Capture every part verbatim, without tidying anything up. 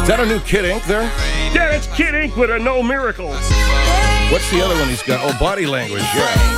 Is that a new Kid Ink there? Yeah, it's Kid Ink with a No Miracles. What's the other one he's got? Oh, Body Language, yeah.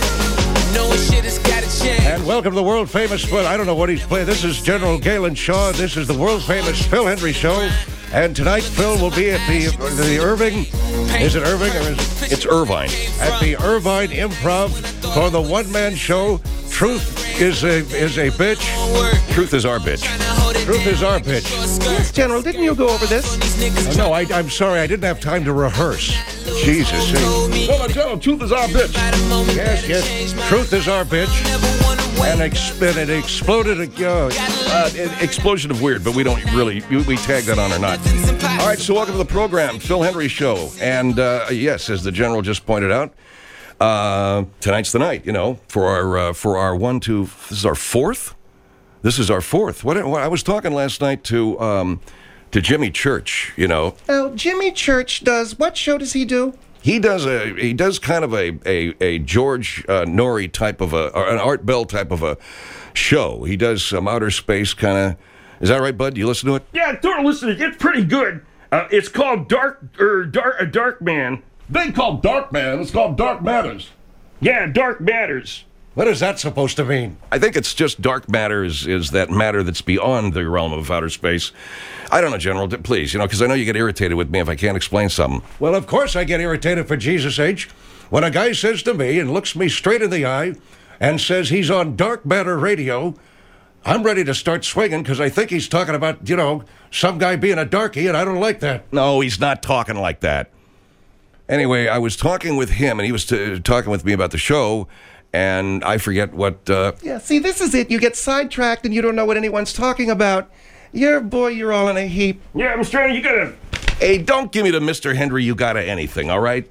And welcome to the world famous Phil. I don't know what he's playing. This is General Galen Shaw. This is the world famous Phil Hendrie Show. And tonight, Phil will be at the the Irving. Is it Irving or is it? It's Irvine. At the Irvine Improv for the one-man show. Truth is a is a bitch. Truth is our bitch. Truth is our bitch. Yes, General, didn't you go over this? Oh, no, I, I'm sorry. I didn't have time to rehearse. Jesus. No, no, no, truth is our bitch. Yes, yes. Truth is our bitch. And, ex- and it exploded. Uh, Uh, an explosion of weird, but we don't really, we, we tag that on or not. All right, so welcome to the program, Phil Hendrie Show. And uh, yes, as the General just pointed out, uh, tonight's the night, you know, for our, uh, for our one, two, this is our fourth? This is our fourth. What, what I was talking last night to, um, to Jimmy Church, you know. Oh, Jimmy Church does, what show does he do? He does a he does kind of a a, a George uh, Norrie type of a, or an Art Bell type of a show. He does some outer space kind of. Is that right, Bud? You listen to it? Yeah, don't listen to it. It's pretty good. Uh, it's called Dark or Dark a Dark Man. They call Dark Man. It's called Dark Matters. Yeah, Dark Matters. What is that supposed to mean? I think it's just dark matter is, is that matter that's beyond the realm of outer space. I don't know, General, please, you know, because I know you get irritated with me if I can't explain something. Well, of course I get irritated for Jesus' H. When a guy says to me and looks me straight in the eye and says he's on Dark Matter Radio, I'm ready to start swinging because I think he's talking about, you know, some guy being a darky, and I don't like that. No, he's not talking like that. Anyway, I was talking with him, and he was t- talking with me about the show, and I forget what... Uh, Yeah, see, this is it. You get sidetracked and you don't know what anyone's talking about. You're, boy, you're all in a heap. Yeah, Mister Hendrie, you gotta... Hey, don't give me the Mister Hendrie, you gotta anything, all right?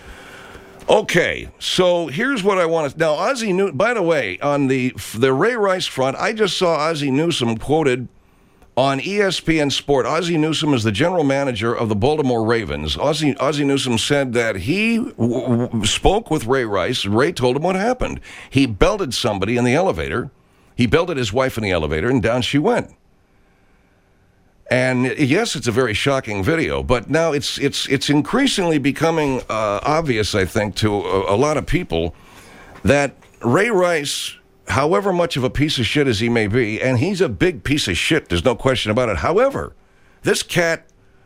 Okay, so here's what I want to... Now, Ozzie Newsome... By the way, on the the Ray Rice front, I just saw Ozzie Newsome quoted on E S P N Sport. Ozzie Newsome is the general manager of the Baltimore Ravens. Ozzie, Ozzie Newsome said that he w- w- spoke with Ray Rice. Ray told him what happened. He belted somebody in the elevator. He belted his wife in the elevator, and down she went. And yes, it's a very shocking video, but now it's it's it's increasingly becoming uh, obvious, I think, to a, a lot of people that Ray Rice, however much of a piece of shit as he may be, and he's a big piece of shit, there's no question about it. However, this cat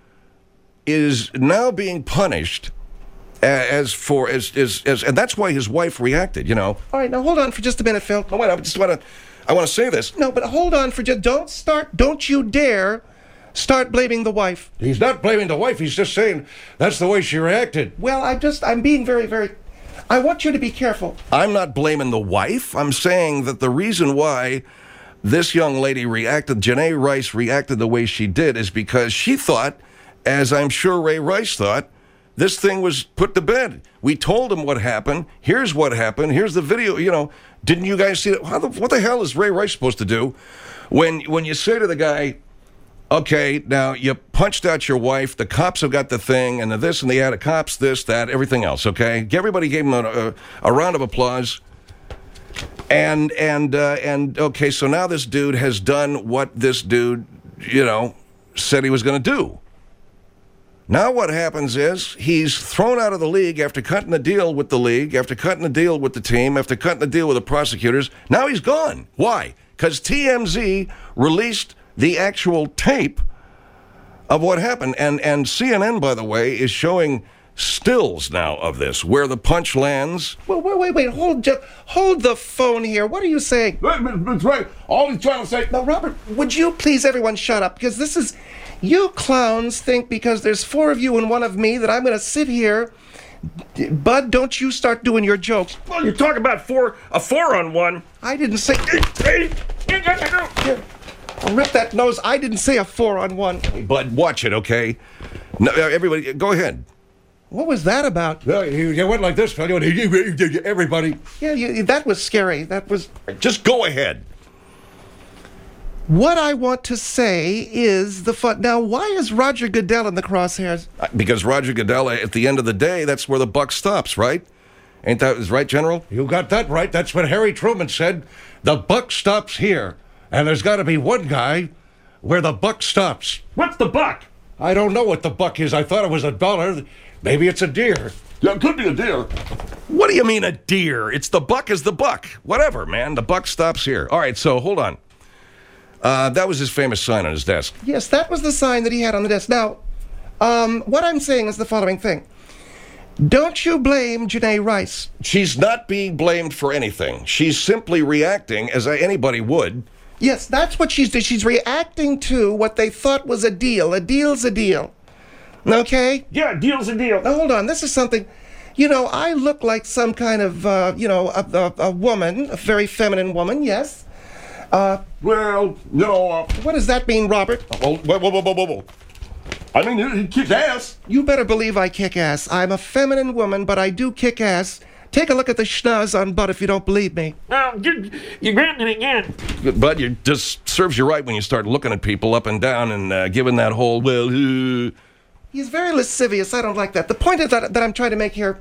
is now being punished as for as as, as and that's why his wife reacted. You know. All right, now hold on for just a minute, Phil. No, wait, I just want to I want to say this. No, but hold on for just... Don't start... Don't you dare start blaming the wife. He's not blaming the wife. He's just saying that's the way she reacted. Well, I'm just... I'm being very, very... I want you to be careful. I'm not blaming the wife. I'm saying that the reason why this young lady reacted, Janae Rice reacted the way she did, is because she thought, as I'm sure Ray Rice thought, this thing was put to bed. We told him what happened. Here's what happened. Here's the video. You know, didn't you guys see that? How the, what the hell is Ray Rice supposed to do when when you say to the guy, okay, now you punched out your wife, the cops have got the thing, and the this and the that, the cops, this, that, everything else, okay? Everybody gave him a, a, a round of applause. And, and, uh, and okay, so now this dude has done what this dude, you know, said he was going to do. Now what happens is he's thrown out of the league after cutting the deal with the league, after cutting the deal with the team, after cutting the deal with the prosecutors. Now he's gone. Why? Because T M Z released the actual tape of what happened. And and C N N, by the way, is showing stills now of this, where the punch lands. Well, wait, wait, wait. Hold, just hold the phone here. What are you saying? That's right. All he's trying to say... Now, Robert, would you please everyone shut up? Because this is... You clowns think because there's four of you and one of me that I'm going to sit here... Bud, don't you start doing your jokes. Well, you talk about four, a four on one. I didn't say... Here, I'll rip that nose. I didn't say a four on one. Bud, watch it, okay? No, everybody, go ahead. What was that about? Well, you, you went like this, fella. Everybody. Yeah, you, that was scary. That was... Just go ahead. What I want to say is the fun. Now, why is Roger Goodell in the crosshairs? Because Roger Goodell, at the end of the day, that's where the buck stops, right? Ain't that is right, General? You got that right. That's what Harry Truman said. The buck stops here. And there's got to be one guy where the buck stops. What's the buck? I don't know what the buck is. I thought it was a dollar. Maybe it's a deer. Yeah, it could be a deer. What do you mean a deer? It's the buck is the buck. Whatever, man. The buck stops here. All right, so hold on. Uh, that was his famous sign on his desk. Yes, that was the sign that he had on the desk. Now, um, what I'm saying is the following thing. Don't you blame Janae Rice. She's not being blamed for anything. She's simply reacting as anybody would. Yes, that's what she's doing. She's reacting to what they thought was a deal. A deal's a deal. Okay? Yeah, deal's a deal. Now, hold on. This is something... You know, I look like some kind of, uh, you know, a, a, a woman, a very feminine woman, yes. Uh, well, you know... Uh, what does that mean, Robert? Whoa, whoa, whoa, whoa, whoa, whoa. I mean, he kicks ass. You better believe I kick ass. I'm a feminine woman, but I do kick ass. Take a look at the schnoz on Bud if you don't believe me. No, you're, you're granting it again. Bud, it just serves you right when you start looking at people up and down and uh, giving that whole, well, uh... He's very lascivious. I don't like that. The point is that, that I'm trying to make here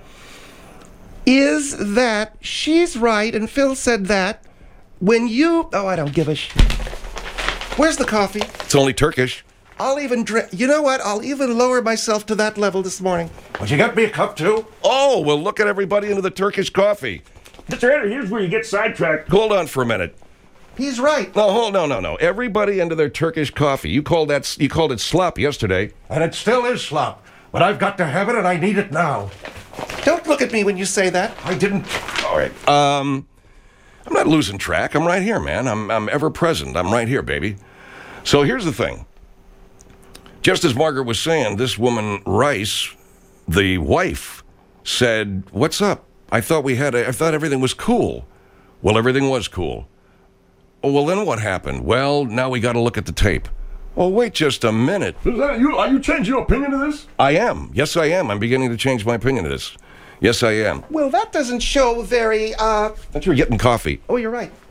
is that she's right, and Phil said that when you... Oh, I don't give a sh... Where's the coffee? It's only Turkish. I'll even drink... You know what? I'll even lower myself to that level this morning. Would you get me a cup, too? Oh, well, look at everybody into the Turkish coffee. Mister Henry, here's where you get sidetracked. Hold on for a minute. He's right. No, hold, no, no, no. Everybody into their Turkish coffee. You called that... You called it slop yesterday. And it still is slop. But I've got to have it, and I need it now. Don't look at me when you say that. I didn't... All right. Um, I'm not losing track. I'm right here, man. I'm, I'm ever present. I'm right here, baby. So here's the thing. Just as Margaret was saying, this woman, Rice, the wife, said, what's up? I thought we had... A, I thought everything was cool. Well, everything was cool. Oh, well, then what happened? Well, now we got to look at the tape. Well, wait just a minute. Is that you? Are you changing your opinion of this? I am. Yes, I am. I'm beginning to change my opinion of this. Yes, I am. Well, that doesn't show very, uh... But you're getting coffee. Oh, you're right.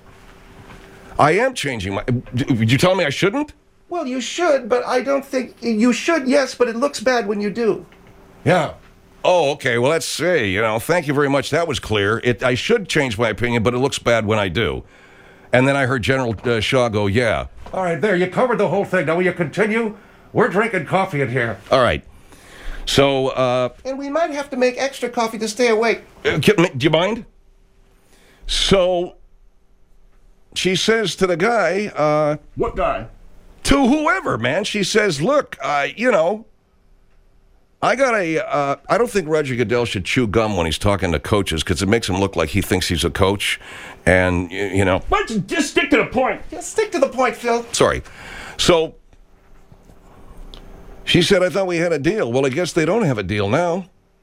I am changing my... Did you tell me I shouldn't? Well, you should, but I don't think... You should, yes, but it looks bad when you do. Yeah. Oh, okay. Well, let's see. You know, thank you very much. That was clear. It. I should change my opinion, but it looks bad when I do. And then I heard General uh, Shaw go, yeah. All right, there. You covered the whole thing. Now, will you continue? We're drinking coffee in here. All right. So, uh... And we might have to make extra coffee to stay awake. Uh, can, do you mind? So, she says to the guy, uh... What guy? To whoever, man. She says, look, uh, you know... I got a, uh, I don't think Roger Goodell should chew gum when he's talking to coaches because it makes him look like he thinks he's a coach. And, you, you know. Why don't you just stick to the point? Just stick to the point, Phil. Sorry. So, she said, I thought we had a deal. Well, I guess they don't have a deal now.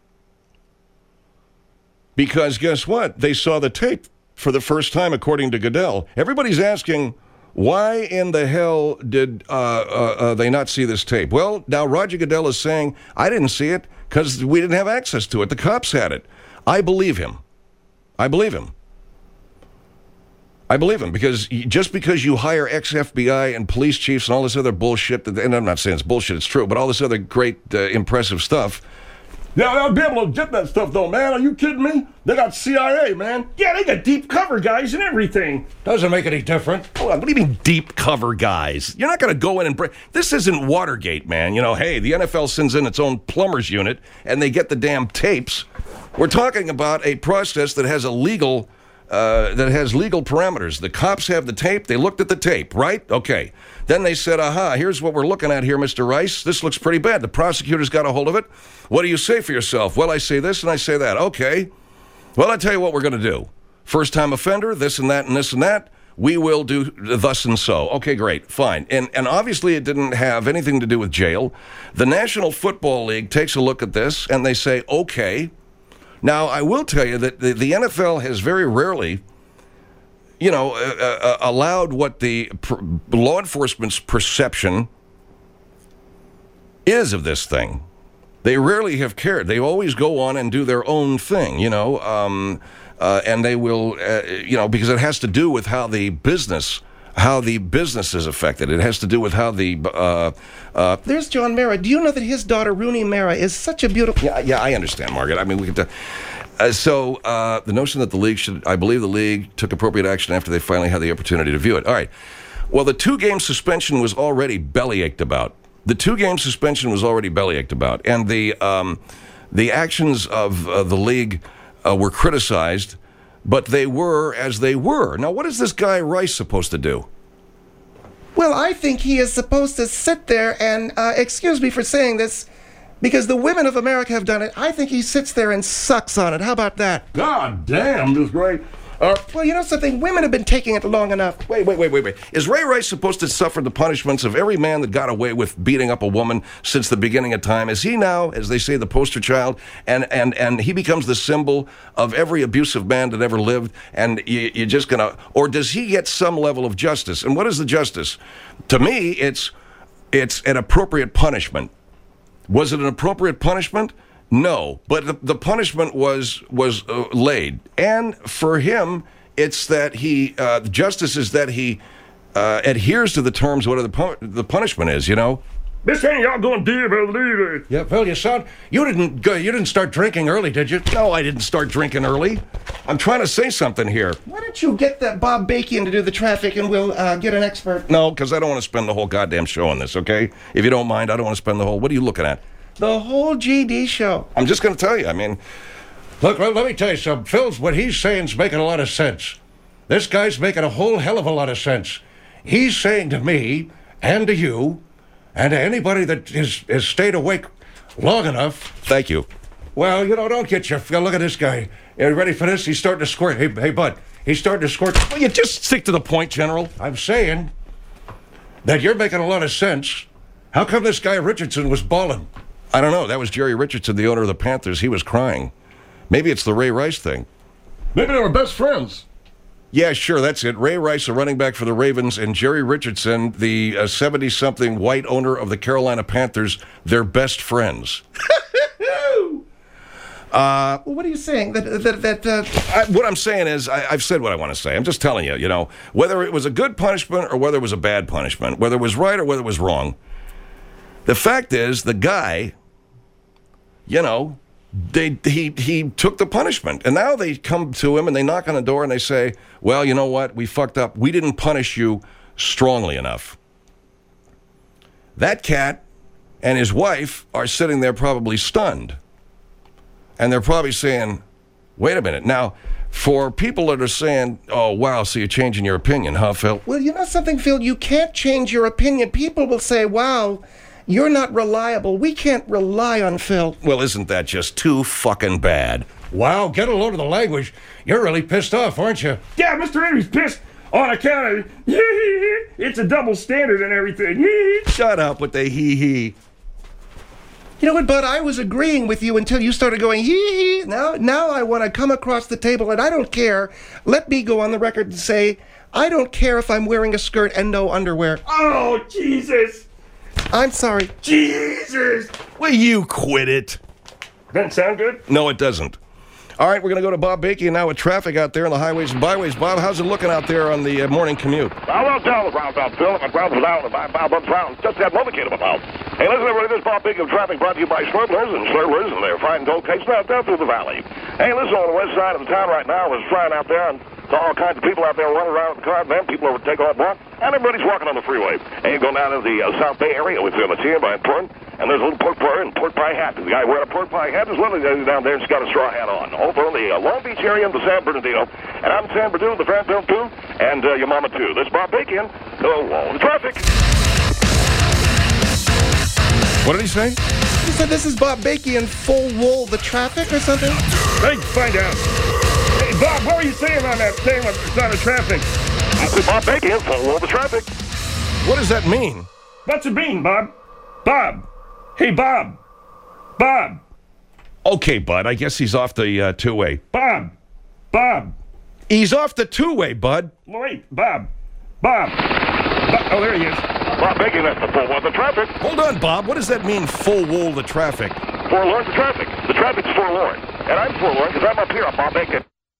Because guess what? They saw the tape for the first time, according to Goodell. Everybody's asking, why in the hell did uh, uh, uh, they not see this tape? Well, now Roger Goodell is saying, I didn't see it because we didn't have access to it. The cops had it. I believe him. I believe him. I believe him because just because you hire ex-F B I and police chiefs and all this other bullshit, and I'm not saying it's bullshit, it's true, but all this other great, uh, impressive stuff. Yeah, they'll be able to get that stuff, though, man. Are you kidding me? They got C I A, man. Yeah, they got deep cover guys and everything. Doesn't make any difference. Hold on, what do you mean deep cover guys? You're not going to go in and break... This isn't Watergate, man. You know, hey, the N F L sends in its own plumbers unit, and they get the damn tapes. We're talking about a process that has a legal... Uh, that has legal parameters. The cops have the tape. They looked at the tape, right? Okay. Then they said, aha, here's what we're looking at here, Mister Rice. This looks pretty bad. The prosecutor's got a hold of it. What do you say for yourself? Well, I say this and I say that. Okay. Well, I tell you what we're going to do. First-time offender, this and that and this and that. We will do thus and so. Okay, great. Fine. And, and obviously it didn't have anything to do with jail. The National Football League takes a look at this and they say, okay. Now, I will tell you that the, the N F L has very rarely, you know, uh, uh, allowed what the pr- law enforcement's perception is of this thing. They rarely have cared. They always go on and do their own thing, you know, um, uh, and they will, uh, you know, because it has to do with how the business... how the business is affected. It has to do with how the... Uh, uh, There's John Mara. Do you know that his daughter, Rooney Mara, is such a beautiful... Yeah, yeah, I understand, Margaret. I mean, we could... Uh, so, uh, the notion that the league should... I believe the league took appropriate action after they finally had the opportunity to view it. All right. Well, the two-game suspension was already bellyached about. The two-game suspension was already bellyached about, and the um, the actions of uh, the league uh, were criticized, but they were as they were. Now, what is this guy Rice supposed to do? Well, I think he is supposed to sit there and, uh, excuse me for saying this, because the women of America have done it. I think he sits there and sucks on it. How about that? God damn, this great. Uh, Well, you know something? Women have been taking it long enough. Wait, wait, wait, wait, wait. Is Ray Rice supposed to suffer the punishments of every man that got away with beating up a woman since the beginning of time? Is he now, as they say, the poster child, and and and he becomes the symbol of every abusive man that ever lived, and you, you're just gonna, or does he get some level of justice? And what is the justice? To me, it's it's an appropriate punishment. Was it an appropriate punishment? No, but the, the punishment was was uh, laid, and for him, it's that he uh, justice is that he uh, adheres to the terms of what the pu- the punishment is. You know. this ain't y'all going deep, brother. Yeah, Phil, you sound. You didn't go, you didn't start drinking early, did you? No, I didn't start drinking early. I'm trying to say something here. Why don't you get that Bob Bacon to do the traffic and we'll uh, get an expert? No, because I don't want to spend the whole goddamn show on this. Okay, if you don't mind, I don't want to spend the whole. What are you looking at? The whole G D show. I'm just going to tell you. I mean, Look, let, let me tell you something. Phil's, what he's saying's making a lot of sense. This guy's making a whole hell of a lot of sense. He's saying to me and to you and to anybody that is, has stayed awake long enough. thank you. Well, you know, don't get your... Look at this guy. You ready for this? He's starting to squirt. Hey, hey, bud. He's starting to squirt. Will you just stick to the point, General? I'm saying that you're making a lot of sense. How come this guy Richardson was bawling? I don't know. That was Jerry Richardson, the owner of the Panthers. He was crying. Maybe it's the Ray Rice thing. Maybe they were best friends. Yeah, sure, that's it. Ray Rice, a running back for the Ravens, and Jerry Richardson, the uh, seventy-something white owner of the Carolina Panthers, they're best friends. Well, what are you saying? That that that. Uh, I, what I'm saying is, I, I've said what I want to say. I'm just telling you, you know, whether it was a good punishment or whether it was a bad punishment, whether it was right or whether it was wrong, the fact is, the guy, you know, they he he took the punishment, and now they come to him and they knock on the door and they say, "Well, you know what? We fucked up. We didn't punish you strongly enough." That cat and his wife are sitting there probably stunned, and they're probably saying, "Wait a minute." Now, for people that are saying, "Oh, wow, so you're changing your opinion, huh, Phil?" well, you know something, Phil? You can't change your opinion. People will say, "Wow, you're not reliable. We can't rely on Phil." Well, isn't that just too fucking bad? Wow, get a load of the language. You're really pissed off, aren't you? Yeah, Mister Henry's pissed on account of it's a double standard and everything. Shut up with the hee-hee. You know what, Bud? I was agreeing with you until you started going hee hee. Now, now I want to come across the table, and I don't care. Let me go on the record and say, I don't care if I'm wearing a skirt and no underwear. Oh, Jesus. I'm sorry. Jesus. Will you quit it? Doesn't sound good. No, it doesn't. All right, we're going to go to Bob Bakey now with traffic out there on the highways and byways. Bob, how's it looking out there on the uh, morning commute? I won't tell the Brown about Phil. My Brown was out and my Bob Brown just had motorcade about. Hey, listen, everybody, this is Bob Big of Traffic brought to you by Slurblers and Slurblers and their fried and toll cakes out there through the valley. Hey, listen, on the west side of the town right now, there's frying out there and saw all kinds of people out there running around with the car, man. People over taking off walk, and everybody's walking on the freeway. Hey, going down to the uh, South Bay area with the Mattia by Porn, and there's a little pork pie and pork pie hat. The guy wearing a pork pie hat is one of the guys down there and he's got a straw hat on. Over in the uh, Long Beach area in the San Bernardino. And I'm San Bernardino, the Van Film too, and uh, your mama too. This is Bob Bacon. Go on the traffic. What did he say? You said this is Bob Bakey and full wool the traffic or something? Let's find out. Hey, Bob, what were you saying on that thing on the traffic? I said Bob Bacon, full of the traffic. What does that mean? What's it mean, Bob? Bob. Hey, Bob. Bob. Okay, bud, I guess he's off the uh, two-way. Bob. Bob. He's off the two-way, bud. Wait, Bob. Bob. Bob. Oh, there he is. Bob Bacon, that's the full of the traffic. Hold on, Bob. What does that mean, full wool the traffic? Forlorn the traffic. The traffic's forlorn. And I'm forlorn because I'm up here on Bob Bacon.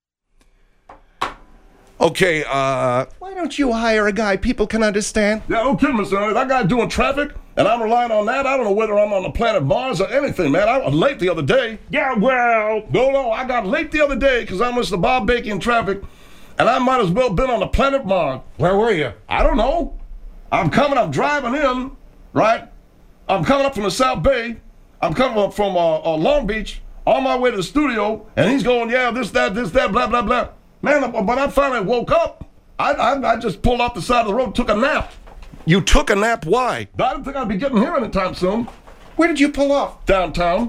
Okay, uh... Why don't you hire a guy people can understand? Yeah, no kidding, Mister Ernest. That guy's doing traffic, and I'm relying on that. I don't know whether I'm on the planet Mars or anything, man. I was late the other day. Yeah, well... No, no, I got late the other day because I missed the Bob Bacon traffic, and I might as well been on the planet Mars. Where were you? I don't know. I'm coming, I'm driving in, right? I'm coming up from the South Bay. I'm coming up from uh, uh, Long Beach on my way to the studio, and he's going, yeah, this, that, this, that, blah, blah, blah. Man, when I finally woke up, I, I, I just pulled off the side of the road, took a nap. You took a nap, why? I didn't think I'd be getting here anytime soon. Where did you pull off? Downtown.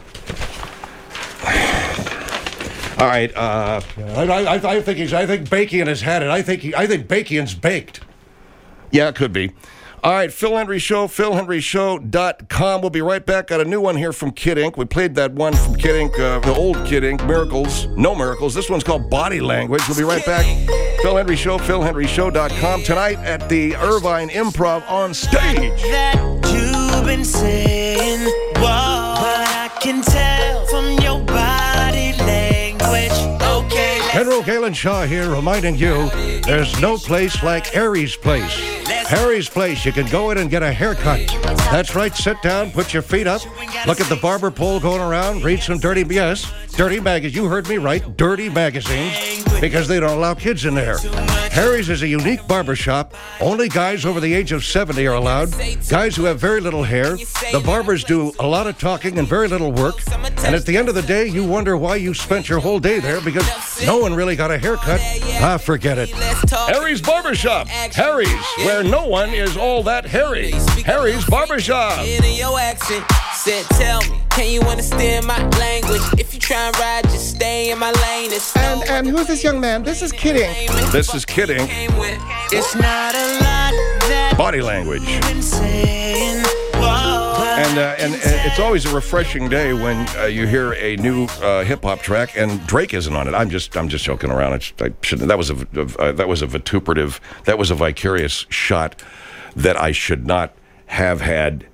All right, uh... I, I, I think he's, I think Bakian has had it. I think he, I think Bakian's baked. Yeah, it could be. All right, Phil Hendrie Show, phil hendrie show dot com. We'll be right back. Got a new one here from Kid Ink. We played that one from Kid Ink, uh, the old Kid Ink, Miracles, No Miracles. This one's called Body Language. We'll be right back. Phil Hendrie Show, phil hendrie show dot com. Tonight at the Irvine Improv on stage. That you've been saying, whoa, but I can tell from your body language. Okay, General Galen Shaw here reminding you there's no place like Harry's Place. Harry's Place, you can go in and get a haircut. That's right, sit down, put your feet up, look at the barber pole going around, read some dirty, yes, dirty magazines. You heard me right, dirty magazines, because they don't allow kids in there. Harry's is a unique barbershop. Only guys over the age of seventy are allowed. Guys who have very little hair. The barbers do a lot of talking and very little work. And at the end of the day, you wonder why you spent your whole day there, because no one really got a haircut. Ah, forget it. Harry's Barbershop. Harry's, where no one is all that hairy. Harry's Barbershop. In your accent, said, tell me, can you understand my language? If you try and ride, just stay in my lane. It's And and who's this young man? This is Kid Ink. This is Kid Ink. It's not a lot that Body language. you've been saying, whoa, but And, uh, and, and it's always a refreshing day when uh, you hear a new uh, hip hop track and Drake isn't on it. I'm just I'm just joking around. It's, I shouldn't. That was a uh, that was a vituperative. That was a vicarious shot that I should not have had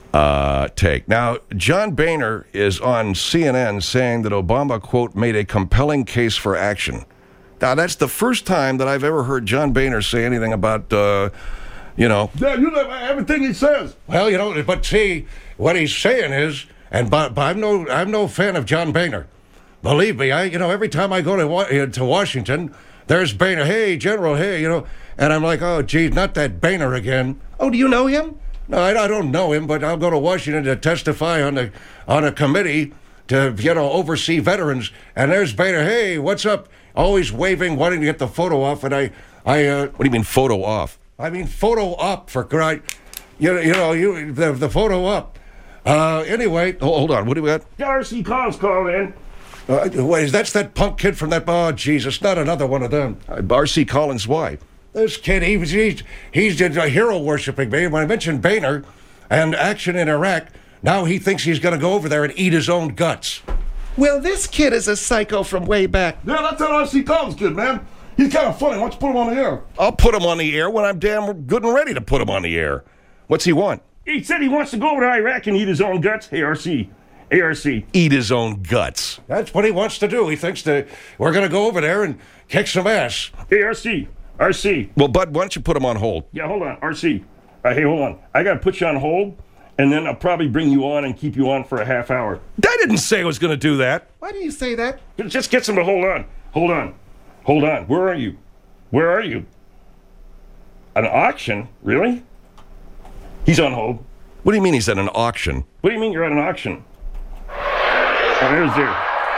uh, take. Now, John Boehner is on C N N saying that Obama, quote, made a compelling case for action. Now, that's the first time that I've ever heard John Boehner say anything about, uh, you know, Yeah, you know everything he says. Well, you know, but see, what he's saying is, and but, but I'm no I'm no fan of John Boehner. Believe me, I you know every time I go to Wa- uh, to Washington, there's Boehner. Hey, General. Hey, you know, and I'm like, oh, geez, not that Boehner again. Oh, do you know him? No, I, I don't know him, but I'll go to Washington to testify on the on a committee to you know oversee veterans. And there's Boehner. Hey, what's up? Always waving, wanting to get the photo off, and I I uh, what do you mean photo off? I mean photo up for right. You know, you know, you the the photo up. Uh, anyway, Oh, hold on. What do we got? R C Collins called in. uh, wait, that's that punk kid from that. Oh, Jesus, not another one of them. Uh, R C Collins, why? This kid, he was he's he's just a hero worshiping me. When I mentioned Boehner and action in Iraq, now he thinks he's going to go over there and eat his own guts. Well, this kid is a psycho from way back. Yeah, that's that R C Collins kid, man. He's kind of funny. Why don't you put him on the air? I'll put him on the air when I'm damn good and ready to put him on the air. What's he want? He said he wants to go over to Iraq and eat his own guts. A R C. A R C. Eat his own guts. That's what he wants to do. He thinks that we're going to go over there and kick some ass. A R C. R C. Well, Bud, why don't you put him on hold? Yeah, hold on. R C. Uh, hey, hold on. I got to put you on hold, and then I'll probably bring you on and keep you on for a half hour. I didn't say I was going to do that. Why do you say that? Just get some to hold on. Hold on. Hold on. Where are you? Where are you? An auction? Really? He's on hold. What do you mean he's at an auction? What do you mean you're at an auction? Oh, there's there.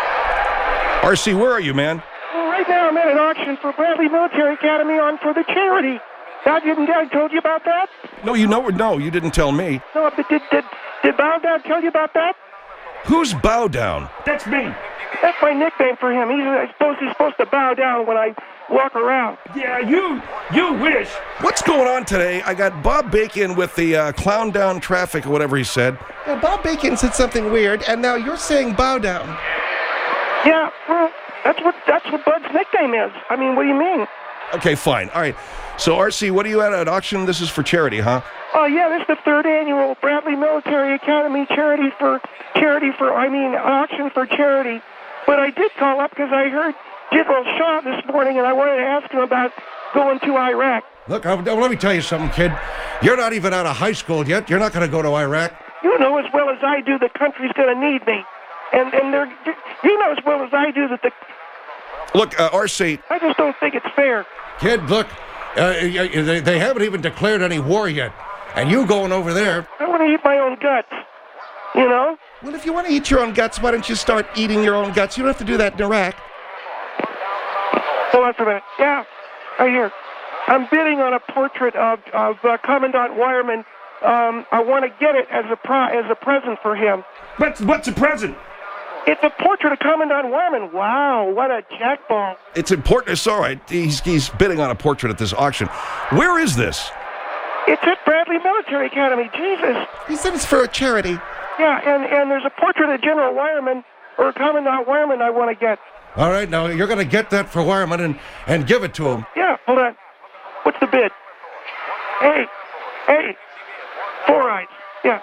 R C, where are you, man? Well, right now I'm at an auction for Bradley Military Academy on for the charity. I didn't I told you about that? No, you know, no, you didn't tell me. No, but did did did Bow Down tell you about that? Who's Bow Down? That's me. That's my nickname for him. He's uh, supposed he's supposed to bow down when I walk around. Yeah, you, you wish. What's going on today? I got Bob Bacon with the uh, clown down traffic or whatever he said. Yeah, Bob Bacon said something weird, and now you're saying bow down. Yeah, well, that's what that's what Bud's nickname is. I mean, what do you mean? Okay, fine. All right. So, R C, what are you at at auction? This is for charity, huh? Oh yeah, this is the third annual Bradley Military Academy charity for charity for I mean auction for charity. But I did call up because I heard General Shaw this morning, and I wanted to ask him about going to Iraq. Look, I, let me tell you something, kid. You're not even out of high school yet. You're not going to go to Iraq. You know as well as I do the country's going to need me, and and they're you know as well as I do that the Look, uh, R C. I just don't think it's fair. Kid, look, uh, they, they haven't even declared any war yet. And you going over there. I want to eat my own guts. You know? Well, if you want to eat your own guts, why don't you start eating your own guts? You don't have to do that in Iraq. Hold on for a minute. Yeah, right here. I'm bidding on a portrait of, of uh, Commandant Wireman. Um, I want to get it as a pri- as a present for him. What's, what's a present? It's a portrait of Commandant Wireman. Wow, what a jackball. It's important. It's all right. He's, he's bidding on a portrait at this auction. Where is this? It's at Bradley Military Academy. Jesus. He said it's for a charity. Yeah, and, and there's a portrait of General Wireman, or Commandant Wireman I want to get. All right, now you're going to get that for Wireman and, and give it to him. Yeah, hold on. What's the bid? Hey, hey, four eyes. Yeah.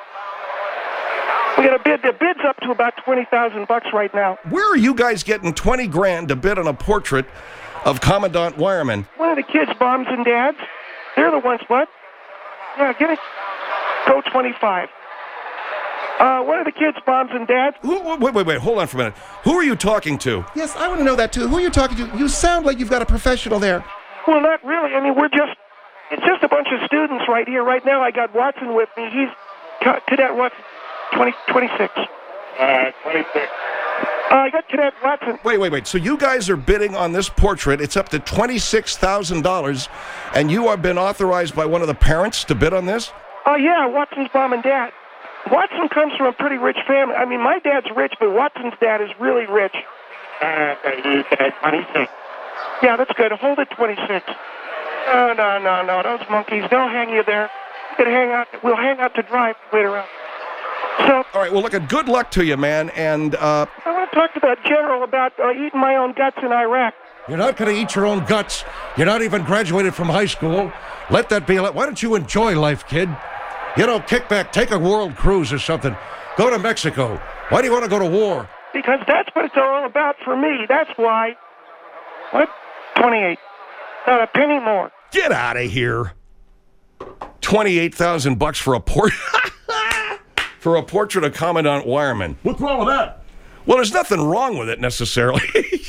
We got a bid. The bid's up to about twenty thousand bucks right now. Where are you guys getting twenty grand to bid on a portrait of Commandant Wireman? One of the kids' moms and dads. They're the ones, what? Yeah, get it. Go twenty-five. Uh, one of the kids' moms and dads. Who, wait, wait, wait. Hold on for a minute. Who are you talking to? Yes, I want to know that too. Who are you talking to? You sound like you've got a professional there. Well, not really. I mean, we're just, it's just a bunch of students right here. Right now, I got Watson with me. He's ca- Cadet Watson, twenty, twenty-six. Uh, twenty-six. Uh, I got Cadet Watson. Wait, wait, wait. So you guys are bidding on this portrait. It's up to twenty-six thousand dollars, and you have been authorized by one of the parents to bid on this? Oh, uh, yeah, Watson's mom and dad. Watson comes from a pretty rich family. I mean, my dad's rich, but Watson's dad is really rich. Uh, twenty-six. Yeah, that's good. Hold it, twenty-six. No, no, no, no. Those monkeys, they'll hang you there. You can hang out. We'll hang out to dry later on. So, all right, well, look, good luck to you, man. And uh, I want to talk to that general about uh, eating my own guts in Iraq. You're not going to eat your own guts. You're not even graduated from high school. Let that be. Why don't you enjoy life, kid? You know, kick back, take a world cruise or something. Go to Mexico. Why do you want to go to war? Because that's what it's all about for me. That's why. What? twenty-eight. Not a penny more. Get out of here. twenty-eight thousand bucks for a port for a portrait of Commandant Wireman. What's wrong with that? Well, there's nothing wrong with it necessarily.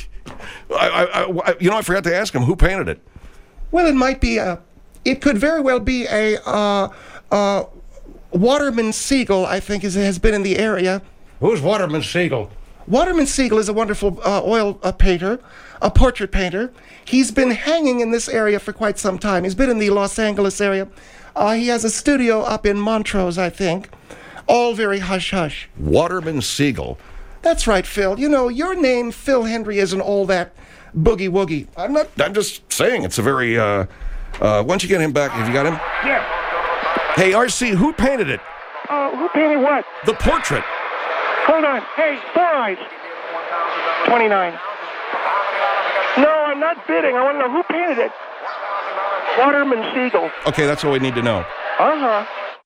I, I, I, you know, I forgot to ask him who painted it. Well, it might be a. It could very well be a uh, uh, Waterman Siegel. I think is has been in the area. Who's Waterman Siegel? Waterman Siegel is a wonderful uh, oil uh, painter, a portrait painter. He's been hanging in this area for quite some time. He's been in the Los Angeles area. Uh, he has a studio up in Montrose, I think. All very hush-hush. Waterman Siegel. That's right, Phil. You know, your name, Phil Hendry, isn't all that boogie-woogie. I'm not, I'm just saying it's a very, uh, uh, once you get him back, have you got him? Yeah. Hey, R C, who painted it? Uh, who painted what? The portrait. Hold on. Hey, Four Eyes. twenty-nine. No, I'm not bidding. I want to know who painted it. Waterman Siegel. Okay, that's all we need to know. Uh-huh.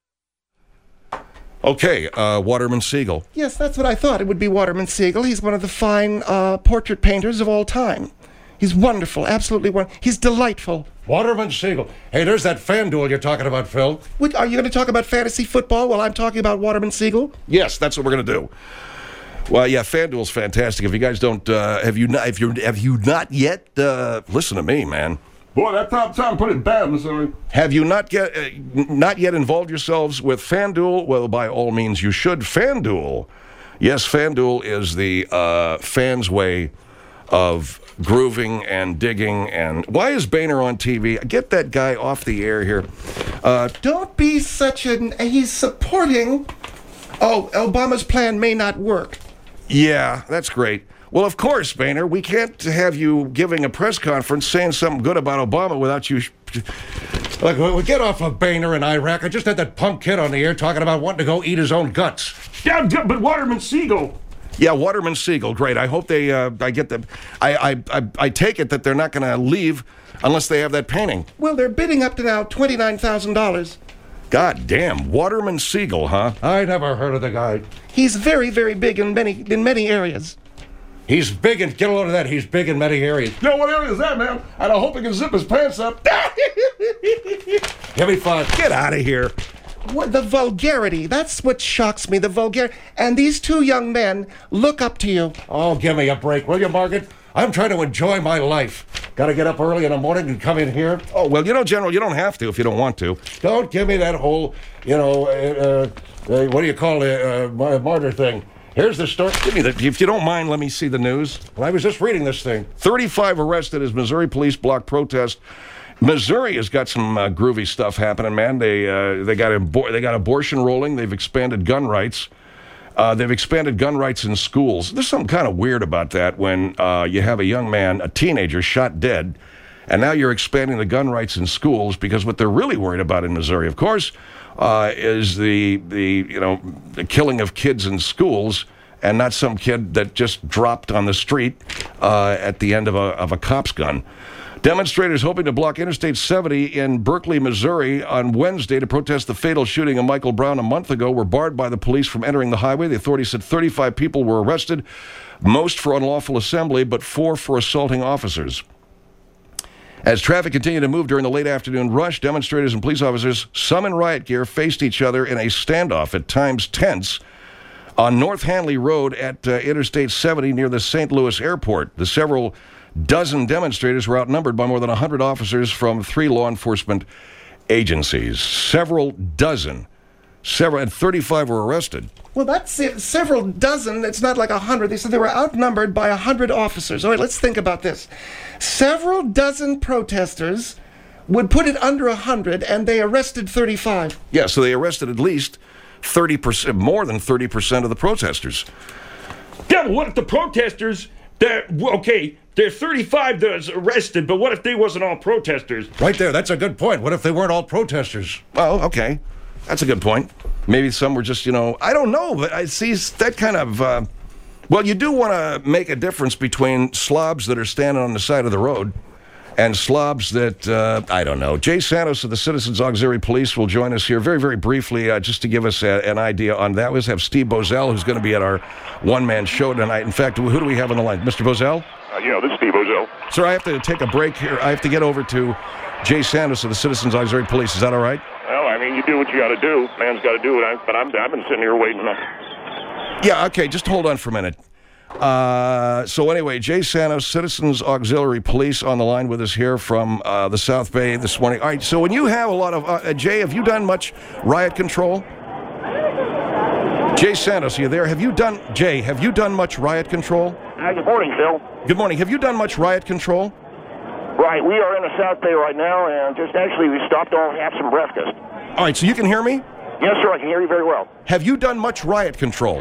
Okay, uh, Waterman Siegel. Yes, that's what I thought. It would be Waterman Siegel. He's one of the fine uh, portrait painters of all time. He's wonderful, absolutely wonderful. He's delightful. Waterman Siegel. Hey, there's that fan duel you're talking about, Phil. What, are you going to talk about fantasy football while I'm talking about Waterman Siegel? Yes, that's what we're going to do. Well, yeah, FanDuel's fantastic. If you guys don't, uh, have you not, if you have you not yet, uh, listen to me, man. Boy, that top time put it bad, Missouri. Have you not get uh, not yet involved yourselves with FanDuel? Well, by all means, you should. FanDuel, yes, FanDuel is the uh, fans' way of grooving and digging. And why is Boehner on T V? Get that guy off the air here. Uh, Don't be such an. He's supporting. Oh, Obama's plan may not work. Yeah, that's great. Well, of course, Boehner, we can't have you giving a press conference saying something good about Obama without you. Look, we get off of Boehner in Iraq. I just had that punk kid on the air talking about wanting to go eat his own guts. Yeah, but Waterman Siegel. Yeah, Waterman Siegel, great. I hope they. Uh, I get the. I, I I I take it that they're not going to leave unless they have that painting. Well, they're bidding up to now twenty-nine thousand dollars. God damn, Waterman Siegel, huh? I never heard of the guy. He's very, very big in many in many areas. He's big in, get a load of that, he's big in many areas. Yo, what area is that, man? And I hope he can zip his pants up. Give me five. Get out of here. What, the vulgarity, that's what shocks me, the vulgarity. And these two young men look up to you. Oh, give me a break, will you, Margaret? I'm trying to enjoy my life. Got to get up early in the morning and come in here. Oh, well, you know, General, you don't have to if you don't want to. Don't give me that whole, you know, uh, uh, what do you call it, uh, martyr thing. Here's the story. Give me the, if you don't mind, let me see the news. Well, I was just reading this thing. thirty-five arrested as Missouri police block protest. Missouri has got some uh, groovy stuff happening, man. They uh, they got abor- they got abortion rolling. They've expanded gun rights. Uh, they've expanded gun rights in schools. There's something kind of weird about that when uh, you have a young man, a teenager, shot dead, and now you're expanding the gun rights in schools because what they're really worried about in Missouri, of course, uh, is the the you know the killing of kids in schools, and not some kid that just dropped on the street uh, at the end of a of a cop's gun. Demonstrators hoping to block Interstate seventy in Berkeley, Missouri on Wednesday to protest the fatal shooting of Michael Brown a month ago were barred by the police from entering the highway. The authorities said thirty-five people were arrested, most for unlawful assembly, but four for assaulting officers. As traffic continued to move during the late afternoon rush, demonstrators and police officers, some in riot gear, faced each other in a standoff, at times tense, on North Hanley Road at uh, Interstate seventy near the Saint Louis airport. The several dozen demonstrators were outnumbered by more than one hundred officers from three law enforcement agencies. Several dozen. Several, and thirty-five were arrested. Well, that's it. Several dozen. It's not like a hundred. They said they were outnumbered by a hundred officers. All right, let's think about this. Several dozen protesters would put it under a hundred, and they arrested thirty-five. Yeah, so they arrested at least thirty percent, more than thirty percent of the protesters. Yeah, but what if the protesters, they're, okay, there are thirty-five that's arrested, but what if they wasn't all protesters? Right there, that's a good point. What if they weren't all protesters? Well, okay. That's a good point. Maybe some were just, you know, I don't know, but I see that kind of, uh, well, you do want to make a difference between slobs that are standing on the side of the road and slobs that, uh, I don't know. Jay Santos of the Citizens Auxiliary Police will join us here very, very briefly, uh, just to give us a, an idea on that. We also have Steve Bozell, who's going to be at our one-man show tonight. In fact, who do we have on the line? Mister Bozell? Uh, you know, this is Steve Bozell. Sir, I have to take a break here. I have to get over to Jay Santos of the Citizens Auxiliary Police. Is that all right? Well, I mean, you do what you got to do. Man's got to do it. I, but I'm, I've been sitting here waiting. Yeah, okay, just hold on for a minute. Uh, so anyway, Jay Santos, Citizens Auxiliary Police, on the line with us here from uh, the South Bay this morning. All right, so when you have a lot of... Uh, Jay, have you done much riot control? Jay Santos, are you there? Have you done... Jay, have you done much riot control? Uh, good morning, Phil. Good morning. Have you done much riot control? Right, we are in the South Bay right now, and just actually we stopped off to have some breakfast. All right, so you can hear me? Yes, sir, I can hear you very well. Have you done much riot control?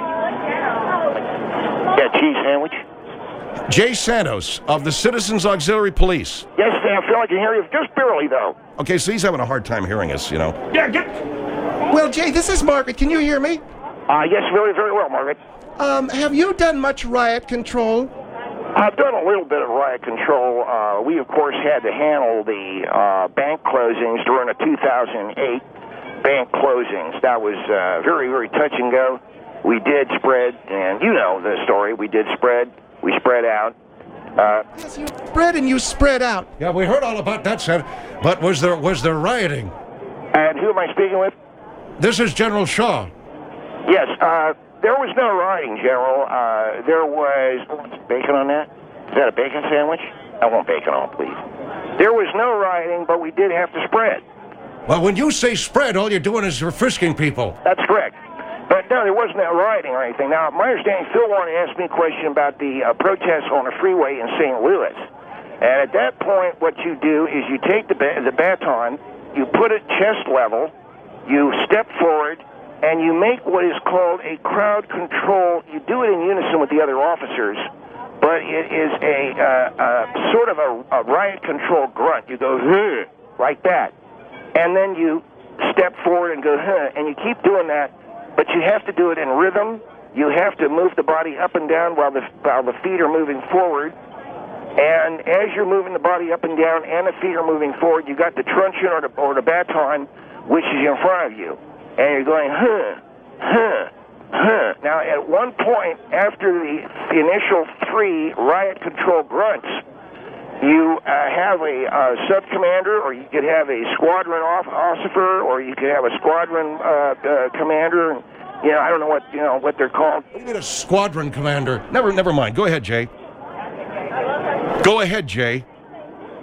Yeah, cheese sandwich. Jay Santos of the Citizens Auxiliary Police. Yes, Sam, Phil, I can hear you just barely, though. Okay, so he's having a hard time hearing us, you know. Yeah, get... Well, Jay, this is Margaret. Can you hear me? Uh, yes, very, very well, Margaret. Um, have you done much riot control? I've done a little bit of riot control. Uh, we, of course, had to handle the uh, bank closings during the two thousand eight bank closings. That was uh, very, very touch and go. We did spread, and you know the story. We did spread. We spread out. Uh, Yes, you spread and you spread out. Yeah, we heard all about that, Sen. But was there was there rioting? and who am I speaking with? This is General Shaw. Yes, uh, there was no rioting, General. Uh, there was bacon on that. Is that a bacon sandwich? I want bacon on, please. There was no rioting, but we did have to spread. Well, when you say spread, all you're doing is you're frisking people. That's correct. But no, there wasn't that rioting or anything. Now, my understanding, Phil wanted to ask me a question about the uh, protests on the freeway in Saint Louis. And at that point, what you do is you take the, ba- the baton, you put it chest level, you step forward, and you make what is called a crowd control. You do it in unison with the other officers, but it is a uh, uh, sort of a, a riot control grunt. You go, huh, like that. And then you step forward and go, huh, and you keep doing that, but you have to do it in rhythm. You have to move the body up and down while the, while the feet are moving forward. And as you're moving the body up and down and the feet are moving forward, you got the truncheon or the, or the baton, which is in front of you. And you're going, huh, huh, huh. Now, at one point, after the, the initial three riot control grunts, you uh, have a uh, sub-commander, or you could have a squadron off- officer, or you could have a squadron uh, uh, commander. And, you know, I don't know what you know what they're called. What do you mean a squadron commander? Never, never mind. Go ahead, Jay. Go ahead, Jay.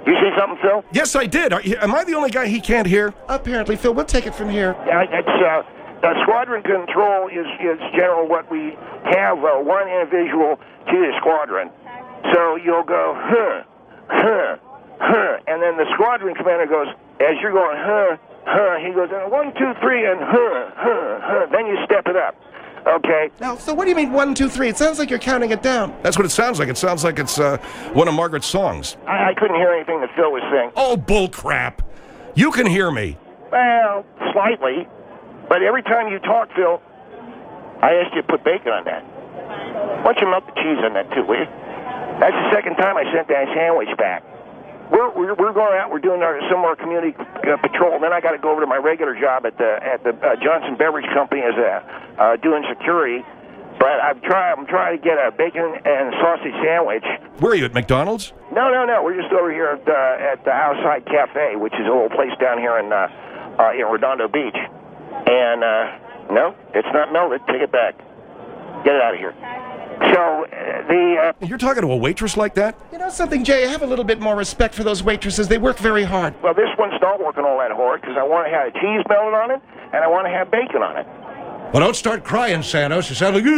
You see something, Phil? Yes, I did. Are, am I the only guy he can't hear? Apparently, Phil, we'll take it from here. Yeah, it's uh, the squadron control is is general what we have uh, one individual to the squadron. So you'll go huh, huh, huh, and then the squadron commander goes as you're going huh, huh. He goes and one, two, three, and huh, huh, huh. Then you step it up. Okay. Now, so what do you mean one, two, three? It sounds like you're counting it down. That's what it sounds like. It sounds like it's uh, one of Margaret's songs. I, I couldn't hear anything that Phil was saying. Oh, bull crap. You can hear me. Well, slightly. But every time you talk, Phil, I asked you to put bacon on that. Why don't you melt the cheese on that, too, will you? That's the second time I sent that sandwich back. We're, we're, we're going out, we're doing our similar community uh, patrol, and then I got to go over to my regular job at the at the uh, Johnson Beverage Company as a uh, doing security. But I'm trying I'm trying to get a bacon and sausage sandwich. Where are you, at McDonald's? No, no, no. We're just over here at the, at the Outside Cafe, which is a little place down here in uh, uh, in Redondo Beach. And uh, no, it's not melted. Take it back. Get it out of here. So, uh, the... Uh, You're talking to a waitress like that? You know something, Jay? Have a little bit more respect for those waitresses. They work very hard. Well, this one's not working all that hard because I want to have cheese melted on it and I want to have bacon on it. Well, don't start crying, Santos. You sound like...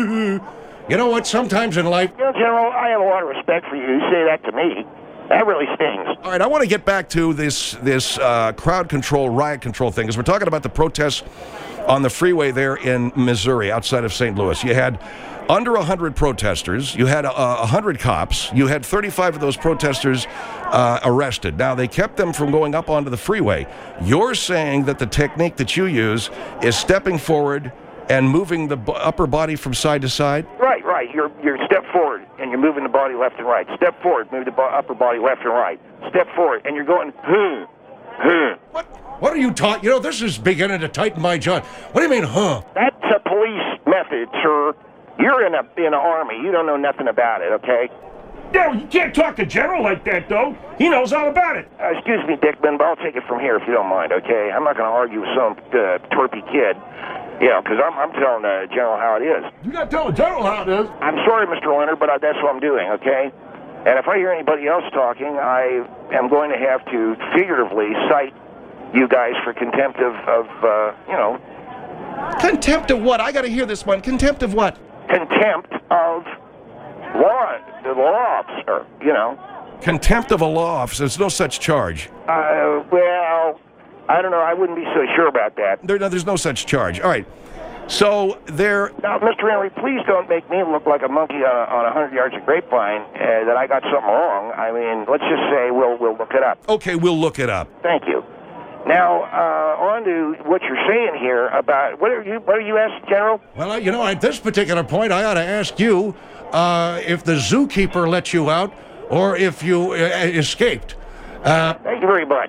You know what? Sometimes in life... You know, General, I have a lot of respect for you. You say that to me. That really stings. All right, I want to get back to this, this uh, crowd control, riot control thing, because we're talking about the protests on the freeway there in Missouri, outside of Saint Louis. You had under one hundred protesters. You had uh, one hundred cops. You had thirty-five of those protesters uh, arrested. Now, they kept them from going up onto the freeway. You're saying that the technique that you use is stepping forward and moving the b- upper body from side to side? Right, right. You're you're step forward, and you're moving the body left and right. Step forward, move the bo- upper body left and right. Step forward, and you're going, hmm, hmm. What? What are you talking? You know, this is beginning to tighten my jaw. What do you mean, huh? That's a police method, sir. You're in a in an army. You don't know nothing about it, okay? No, you can't talk to General like that, though. He knows all about it. Uh, excuse me, Dickman, but I'll take it from here if you don't mind, okay? I'm not going to argue with some uh, twerpy kid, you know, because I'm, I'm telling uh, General how it is. You got to tell the general how it is. I'm sorry, Mister Leonard, but I, that's what I'm doing, okay? And if I hear anybody else talking, I am going to have to figuratively cite you guys for contempt of, of uh, you know... Contempt of what? I got to hear this one. Contempt of what? Contempt of law, the law officer, you know. Contempt of a law officer. There's no such charge. Uh, well, I don't know. I wouldn't be so sure about that. There, no, there's no such charge. All right. So there... Now, Mister Henry, please don't make me look like a monkey on a, on a hundred yards of grapevine uh, that I got something wrong. I mean, let's just say we'll we'll look it up. Okay, we'll look it up. Thank you. Now, uh, on to what you're saying here about... What are you, what are you asking, General? Well, you know, at this particular point, I ought to ask you uh, if the zookeeper let you out or if you uh, escaped. Uh, Thank you very much.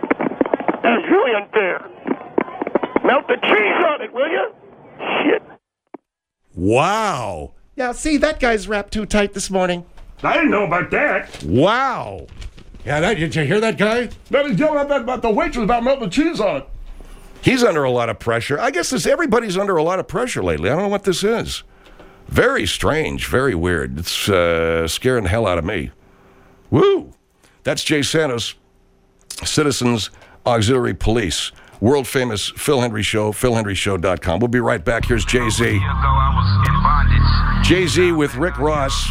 That is really unfair. Melt the cheese on it, will you? Shit. Wow. Yeah, see, that guy's wrapped too tight this morning. I didn't know about that. Wow. yeah, that, did you hear that guy? Now he's yelling at that about the waitress about melting the cheese on it. He's under a lot of pressure. I guess this, everybody's under a lot of pressure lately. I don't know what this is. Very strange, very weird. It's uh, scaring the hell out of me. Woo! That's Jay Santos, Citizens Auxiliary Police. World famous Phil Hendry Show, phil hendry show dot com. We'll be right back. Here's Jay-Z. Jay-Z with Rick Ross.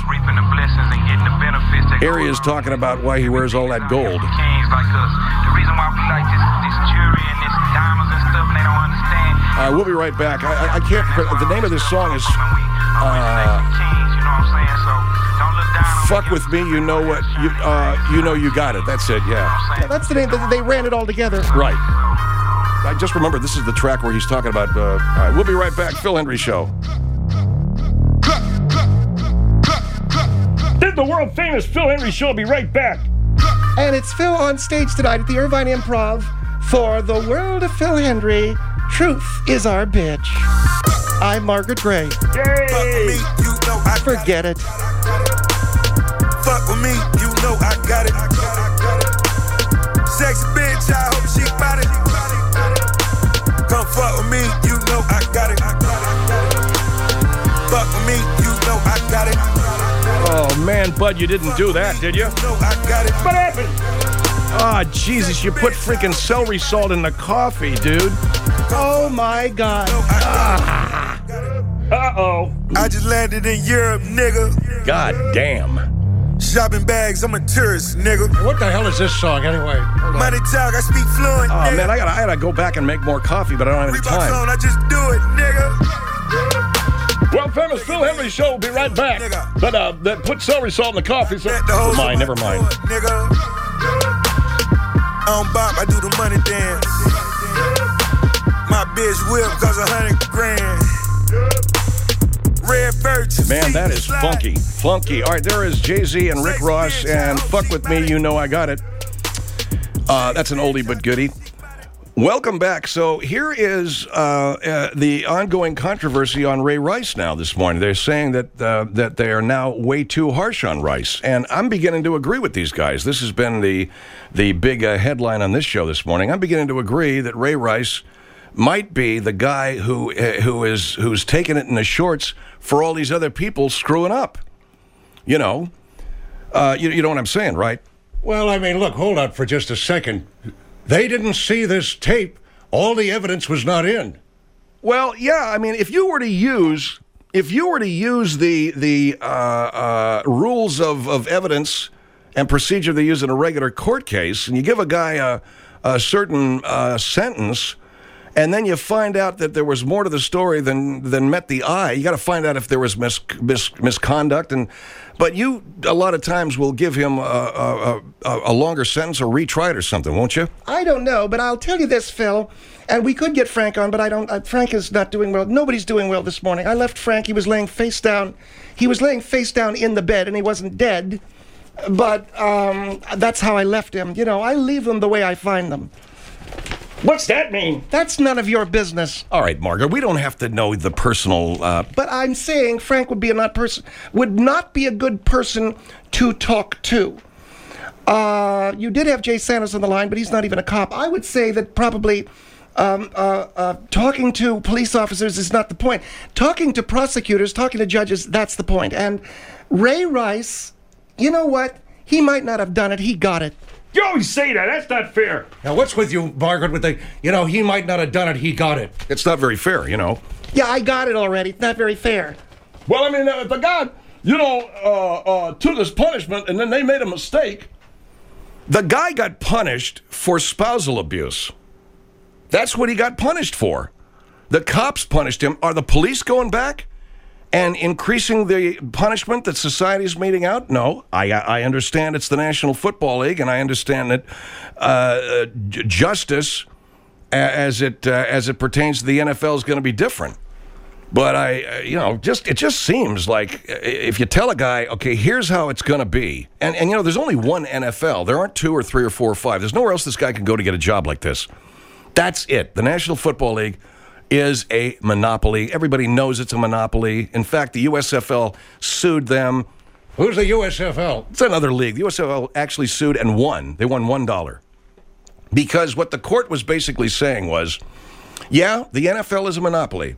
Area's talking about why he wears all that gold. Uh, we'll be right back. I, I, I can't. The name of this song is uh, "Fuck with Me." You know what? You uh, you know you got it. That's it. Yeah. Yeah, that's the name. They, they ran it all together. Right. I just remember this is the track where he's talking about. Uh, all right, we'll be right back. Phil Hendry Show. This is the world famous Phil Hendry Show. I'll be right back. And it's Phil on stage tonight at the Irvine Improv for The World of Phil Hendry. Truth is our bitch. I'm Margaret Gray. Yay! Forget it. Fuck with me, you know I got it. Sexy bitch, I hope she bout it. Come fuck with me, you know I got it. Fuck with me, you know I got it. Oh man, Bud, you didn't do that, did you? You know I got it. What happened? Oh, Jesus, you put freaking celery salt in the coffee, dude. Oh, my God. Ah. Uh-oh. I just landed in Europe, nigga. God damn. Shopping bags, I'm a tourist, nigga. What the hell is this song anyway? Money talk, I speak fluent, Oh, nigga. man, I gotta, I gotta go back and make more coffee, but I don't have any Reeboks time. on, I just do it, nigga. Well, famous Phil Henry Show will be right back. But uh, that put celery salt in the coffee. So Let the never hoes mind, on never my mind. tour, nigga. I don't bop, I do the money dance. My bitch whip cause a hundred grand. Red birch. Man, that is funky. Funky. All right, there is Jay-Z and Rick Ross, and Fuck With Me, You Know I Got It. Uh, that's an oldie but goodie. Welcome back. So here is uh, uh, the ongoing controversy on Ray Rice now this morning. They're saying that uh, that they are now way too harsh on Rice, and I'm beginning to agree with these guys. This has been the the big uh, headline on this show this morning. I'm beginning to agree that Ray Rice might be the guy who uh, who is who's taking it in the shorts for all these other people screwing up. You know, uh, you, you know what I'm saying, right? Well, I mean, look, hold on for just a second. They didn't see this tape. All the evidence was not in. Well, yeah. I mean, if you were to use if you were to use the the uh, uh, rules of, of evidence and procedure they use in a regular court case, and you give a guy a, a certain uh, sentence, and then you find out that there was more to the story than than met the eye, you got to find out if there was mis, mis, misconduct. And but you a lot of times will give him a, a, a, a longer sentence or retry it or something, won't you? I don't know, but I'll tell you this, Phil, and we could get Frank on, but I don't. Uh, Frank is not doing well. Nobody's doing well this morning. I left Frank. He was laying face down. He was laying face down in the bed, and he wasn't dead. But um, that's how I left him. You know, I leave them the way I find them. What's that mean? That's none of your business. All right, Margaret, we don't have to know the personal. Uh, But I'm saying Frank would be a not person would not be a good person to talk to. Uh, you did have Jay Sanders on the line, but he's not even a cop. I would say that probably um, uh, uh, talking to police officers is not the point. Talking to prosecutors, talking to judges, that's the point. And Ray Rice, you know what? He might not have done it. He got it. You always say that. That's not fair. Now, what's with you, Margaret, with the, you know, he might not have done it, he got it. it's not very fair, you know. Yeah, I got it already. It's not very fair. Well, I mean, if the guy, you know, uh, uh, took his punishment and then they made a mistake. The guy got punished for spousal abuse. That's what he got punished for. The cops punished him. Are the police going back and increasing the punishment that society's meting out? No. I I understand it's the National Football League, and I understand that uh, j- justice, a- as it uh, as it pertains to the N F L, is going to be different. But I, uh, you know, just it just seems like if you tell a guy, okay, here's how it's going to be, and and you know, there's only one N F L. There aren't two or three or four or five. There's nowhere else this guy can go to get a job like this. That's it. The National Football League is a monopoly. Everybody knows it's a monopoly. In fact, the U S F L sued them. Who's the U S F L? It's another league. The U S F L actually sued and won. They won one dollar. Because what the court was basically saying was, yeah, the N F L is a monopoly,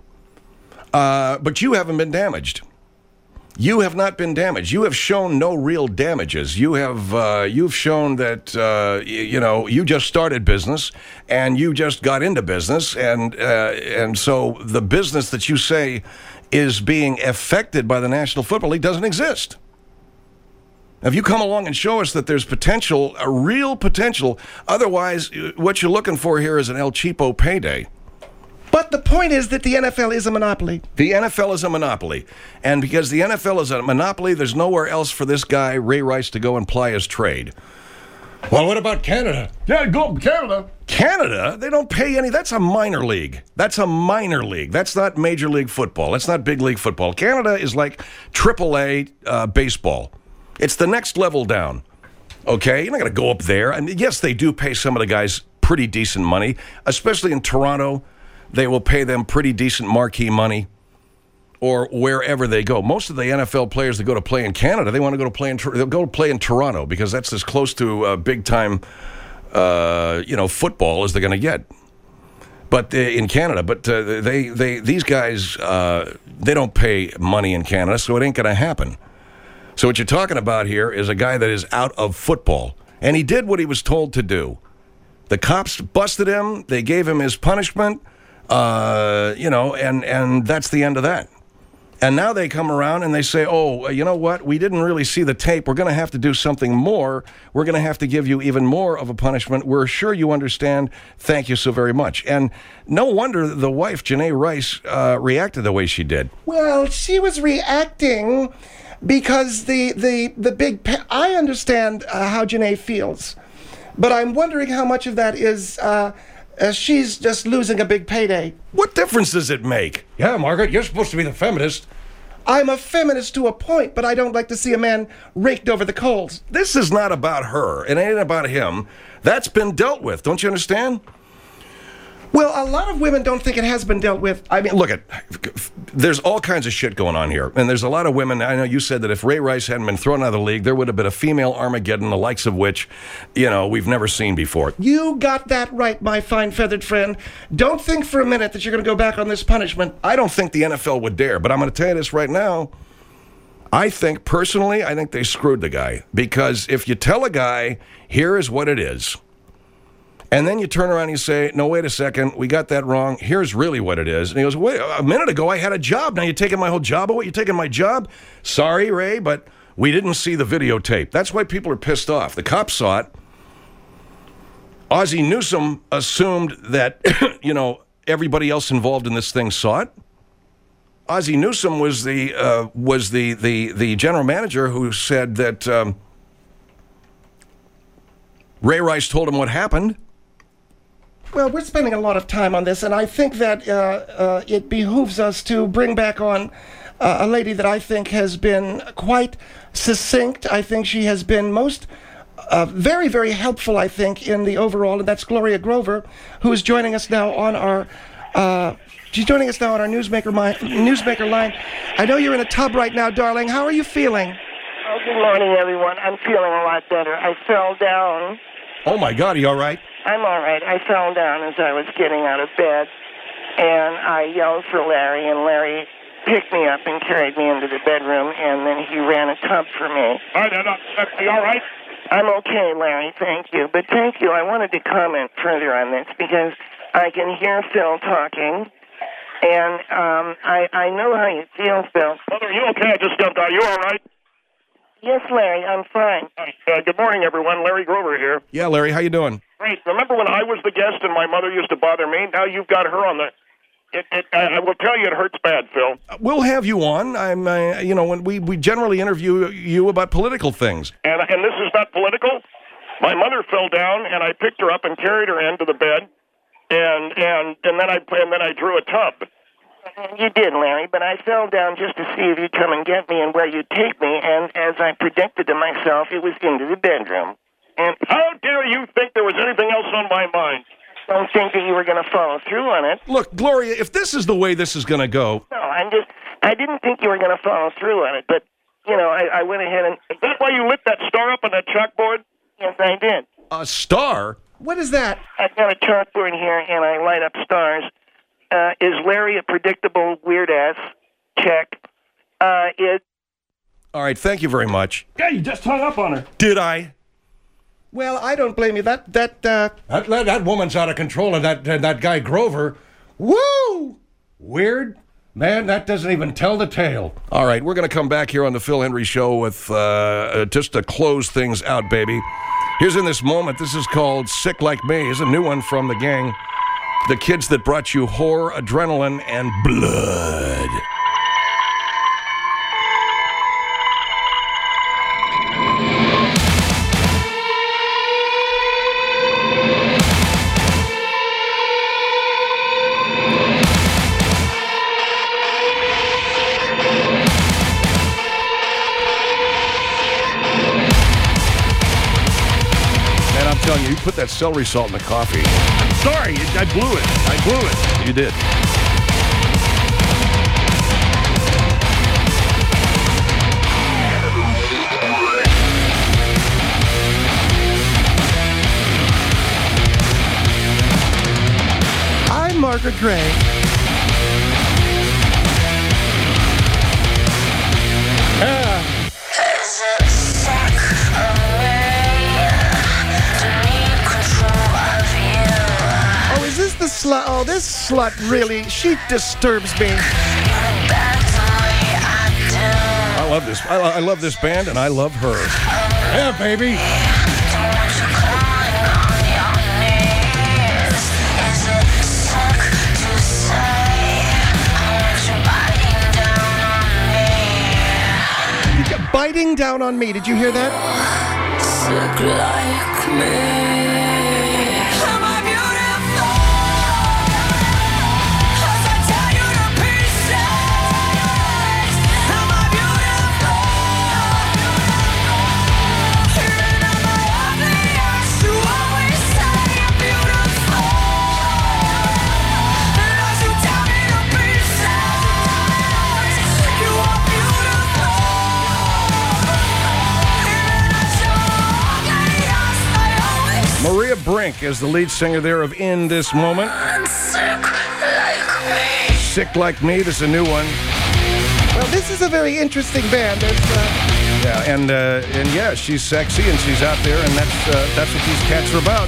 uh, but you haven't been damaged. You have not been damaged. You have shown no real damages. You have uh, you've shown that uh, y- you know you just started business and you just got into business, and uh, and so the business that you say is being affected by the National Football League doesn't exist. If you come along and show us that there's potential, a real potential, otherwise what you're looking for here is an El Cheapo payday. But the point is that the N F L is a monopoly. The N F L is a monopoly. And because the N F L is a monopoly, there's nowhere else for this guy, Ray Rice, to go and ply his trade. Well, what about Canada? Yeah, go Canada. Canada, they don't pay any. That's a minor league. That's a minor league. That's not Major League Football. That's not Big League Football. Canada is like triple A uh, baseball. It's the next level down. Okay? You're not going to go up there. I mean, yes, they do pay some of the guys pretty decent money, especially in Toronto. They will pay them pretty decent marquee money, or wherever they go. Most of the N F L players that go to play in Canada, they want to go to play in they'll go to play in Toronto because that's as close to uh, big time, uh, you know, football as they're going to get. But uh, in Canada, but uh, they they these guys uh, they don't pay money in Canada, so it ain't going to happen. So what you're talking about here is a guy that is out of football. and he did what he was told to do. The cops busted him. They gave him his punishment, uh, you know, and, and that's the end of that. And now they come around and they say, oh, you know what? We didn't really see the tape. We're going to have to do something more. We're going to have to give you even more of a punishment. We're sure you understand. Thank you so very much. And no wonder the wife, Janae Rice, uh, reacted the way she did. Well, she was reacting because the the the big... Pa- I understand uh, how Janae feels, but I'm wondering how much of that is uh, uh, she's just losing a big payday. What difference does it make? Yeah, Margaret, you're supposed to be the feminist. I'm a feminist to a point, but I don't like to see a man raked over the coals. This is not about her. It ain't about him. That's been dealt with. Don't you understand? Well, a lot of women don't think it has been dealt with. I mean, look at, there's all kinds of shit going on here. And there's a lot of women, I know you said that if Ray Rice hadn't been thrown out of the league, there would have been a female Armageddon, the likes of which, you know, we've never seen before. You got that right, my fine feathered friend. Don't think for a minute that you're going to go back on this punishment. I don't think the N F L would dare, but I'm going to tell you this right now. I think, personally, I think they screwed the guy. Because if you tell a guy, here is what it is, and then you turn around and you say, no, wait a second, we got that wrong. Here's really what it is. And he goes, wait, a minute ago I had a job. Now you're taking my whole job away? You're taking my job? Sorry, Ray, but we didn't see the videotape. That's why people are pissed off. The cops saw it. Ozzie Newsome assumed that, you know, everybody else involved in this thing saw it. Ozzie Newsome was the uh, was the, the, the general manager who said that um, Ray Rice told him what happened. Well, we're spending a lot of time on this, and I think that uh, uh, it behooves us to bring back on uh, a lady that I think has been quite succinct. I think she has been most uh, very, very helpful, I think, in the overall, and that's Gloria Grover, who is joining us now on our... Uh, she's joining us now on our newsmaker, mi- newsmaker line. I know you're in a tub right now, darling. How are you feeling? Oh, good morning, everyone. I'm feeling a lot better. I fell down. Oh, my God, are you all right? I'm all right. I fell down as I was getting out of bed, and I yelled for Larry, and Larry picked me up and carried me into the bedroom, and then he ran a tub for me. All right, now, are you all right? I'm okay, Larry, thank you. But thank you, I wanted to comment further on this, because I can hear Phil talking, and um, I, I know how you feel, Phil. Mother, are you okay? I just jumped out. You all right? Yes, Larry, I'm fine. Uh, good morning, everyone. Larry Grover here. Yeah, Larry, how you doing? Great. Remember when I was the guest and my mother used to bother me? Now you've got her on the... It, it, I will tell you, it hurts bad, Phil. We'll have you on. I'm, uh, you know, when we, we generally interview you about political things. And and this is not political. My mother fell down, and I picked her up and carried her into the bed, and and and then I and then I drew a tub. You did, Larry, but I fell down just to see if you'd come and get me and where you'd take me, and as I predicted to myself, it was into the bedroom. And how dare you think there was anything else on my mind? Don't think that you were going to follow through on it. Look, Gloria, if this is the way this is going to go... No, I'm just... I didn't think you were going to follow through on it, but, you know, I, I went ahead and... Is that why you lit that star up on that chalkboard? Yes, I did. A star? What is that? I've got a chalkboard here, and I light up stars. Uh, is Larry a predictable weird-ass? Check. Uh, is... All right, thank you very much. Yeah, you just hung up on her. Did I? Well, I don't blame you. That, that, uh... That, that, that woman's out of control, and that, and that guy Grover, woo! Weird. Man, that doesn't even tell the tale. All right, we're going to come back here on the Phil Hendrie Show with uh, uh, just to close things out, baby. Here's In This Moment. This is called Sick Like Me. It's a new one from the gang. The kids that brought you Whore, Adrenaline, and Blood. Man, I'm telling you, you put that celery salt in the coffee. Sorry, I blew it. I blew it. You did. I'm Margaret Gray. Yeah. Does it suck on me? slut, oh, this slut really, she disturbs me. I love this. I, I love this band, and I love her. Yeah, baby. Biting down on me. Did you hear that? Sick like me. Am I beautiful? 'Cause I tear you to pieces. Am I beautiful? Even am I obvious? You always say I'm beautiful. And as you tear me to pieces, you are beautiful. Maria Brink is the lead singer there of In This Moment. Sick like me. Sick Like Me. This is a new one. Well, this is a very interesting band. There's, uh, Yeah, and uh, and yeah, she's sexy and she's out there, and that's uh, that's what these cats are about.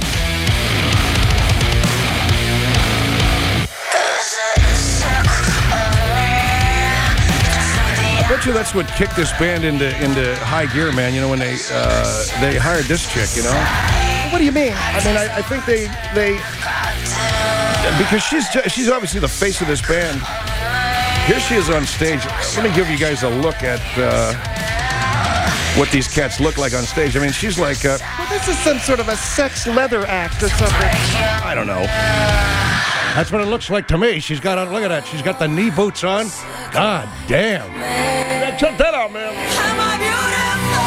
I bet you that's what kicked this band into into high gear, man. You know, when they uh, they hired this chick, you know. what do you mean? I mean, I, I think they they because she's ju- she's obviously the face of this band. Here she is on stage. Let me give you guys a look at uh, what these cats look like on stage. I mean, she's like uh, Well, this is some sort of a sex leather act or something. I don't know. That's what it looks like to me. She's got on, look at that. She's got the knee boots on. God damn. Yeah, check that out, man. Am I beautiful?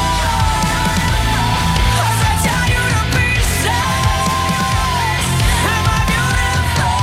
'Cause I tear you to pieces. Am I beautiful?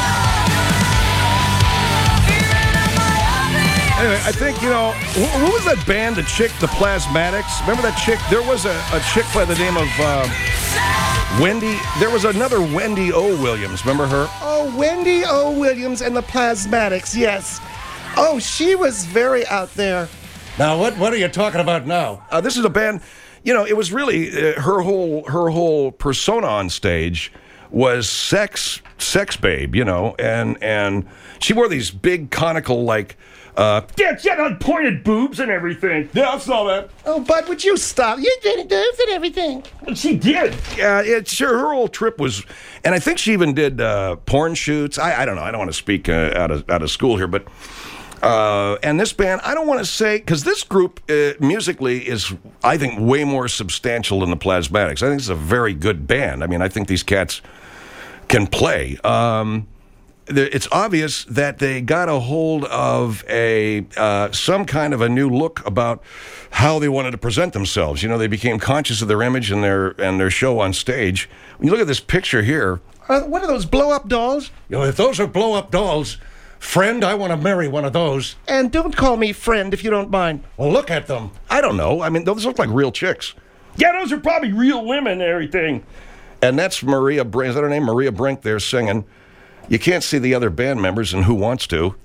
Even am I obvious? Anyway, I think, you know, wh- what was that band, the chick, the Plasmatics? Remember that chick? There was a, a chick by the name of uh, Wendy. There was another Wendy O. Williams. Remember her? Oh, Wendy O. Williams and the Plasmatics, yes. Oh, she was very out there. Now, what, what are you talking about now? Uh, this is a band, you know, it was really uh, her whole her whole persona on stage was sex sex babe, you know, and and she wore these big conical like uh Yeah, she had pointed boobs and everything. Yeah, I saw that. Oh, Bud, would you stop? You did it, dude, and everything. She did. yeah, it's sure her whole trip was, and I think she even did uh, porn shoots. I, I don't know. I don't want to speak uh, out of out of school here, but uh, and this band, I don't want to say because this group uh, musically is, I think, way more substantial than the Plasmatics. I think it's a very good band. I mean, I think these cats can play. Um, the- it's obvious that they got a hold of a uh, some kind of a new look about how they wanted to present themselves. You know, they became conscious of their image and their and their show on stage. When you look at this picture here, Uh, what are those blow-up dolls? You know, if those are blow-up dolls, friend, I want to marry one of those. And don't call me friend if you don't mind. Well, look at them. I don't know. I mean, those look like real chicks. Yeah, those are probably real women and everything. And that's Maria Brink. Is that her name? Maria Brink there singing. You can't see the other band members, and who wants to?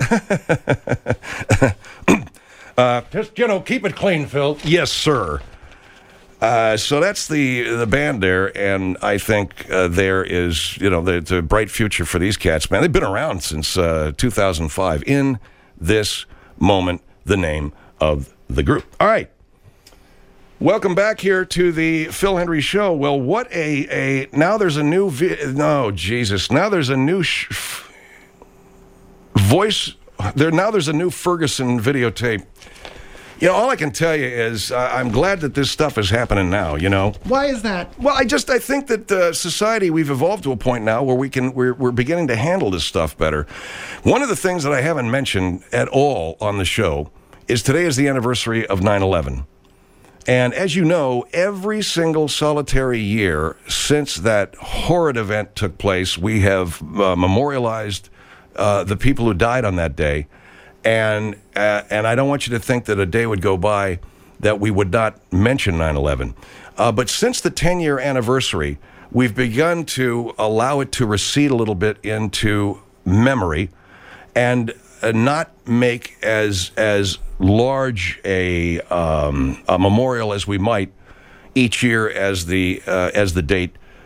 Just, you know, keep it clean, Phil. Yes, sir. Uh, so that's the the band there, and I think uh, there is, you know, there's a bright future for these cats, man. They've been around since uh, two thousand five. In This Moment, the name of the group. All right. Welcome back here to the Phil Hendry Show. Well, what a, a now there's a new, vi- no, Jesus, now there's a new sh- f- voice, there now there's a new Ferguson videotape. You know, all I can tell you is uh, I'm glad that this stuff is happening now, you know. Why is that? Well, I just, I think that uh, society, we've evolved to a point now where we can, we're, we're beginning to handle this stuff better. One of the things that I haven't mentioned at all on the show is today is the anniversary of nine eleven. And as you know, every single solitary year since that horrid event took place, we have uh, memorialized uh, the people who died on that day. And uh, and I don't want you to think that a day would go by that we would not mention nine eleven. Uh, but since the ten-year anniversary, we've begun to allow it to recede a little bit into memory and uh, not make as as large a um, a memorial as we might each year as the uh, as the date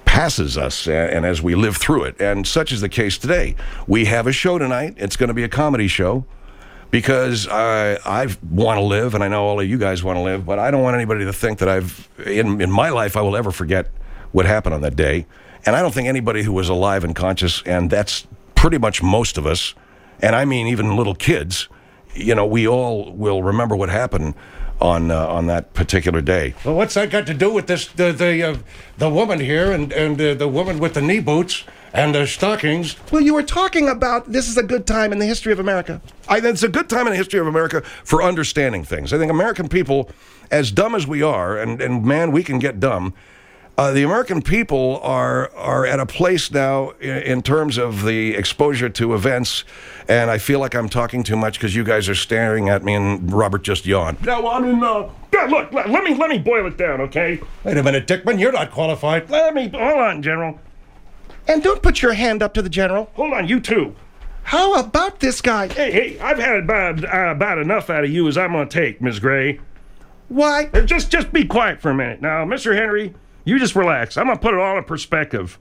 passes us, and, and as we live through it. And such is the case today. We have a show tonight. It's going to be a comedy show because I I want to live, and I know all of you guys want to live, but I don't want anybody to think that I've, in, in my life, I will ever forget what happened on that day. And I don't think anybody who was alive and conscious, and that's pretty much most of us, and I mean even little kids, you know, we all will remember what happened on uh, on that particular day. Well, what's that got to do with this? The the uh, the woman here and and uh, the woman with the knee boots and the stockings. Well, you were talking about this is a good time in the history of America. I think it's a good time in the history of America for understanding things. I think American people, as dumb as we are, and and man, we can get dumb. Uh, the American people are are at a place now in, in terms of the exposure to events, and I feel like I'm talking too much because you guys are staring at me, and Robert just yawned. No, I mean, uh, yeah, look, let, let me let me boil it down, okay? Wait a minute, Dickman, you're not qualified. Let me hold on, General. And don't put your hand up to the general. Hold on, you too. How about this guy? Hey, hey, I've had about uh, about enough out of you as I'm gonna take, Miss Gray. Why? Uh, Just just be quiet for a minute now, Mister Henry. You just relax. I'm gonna put it all in perspective.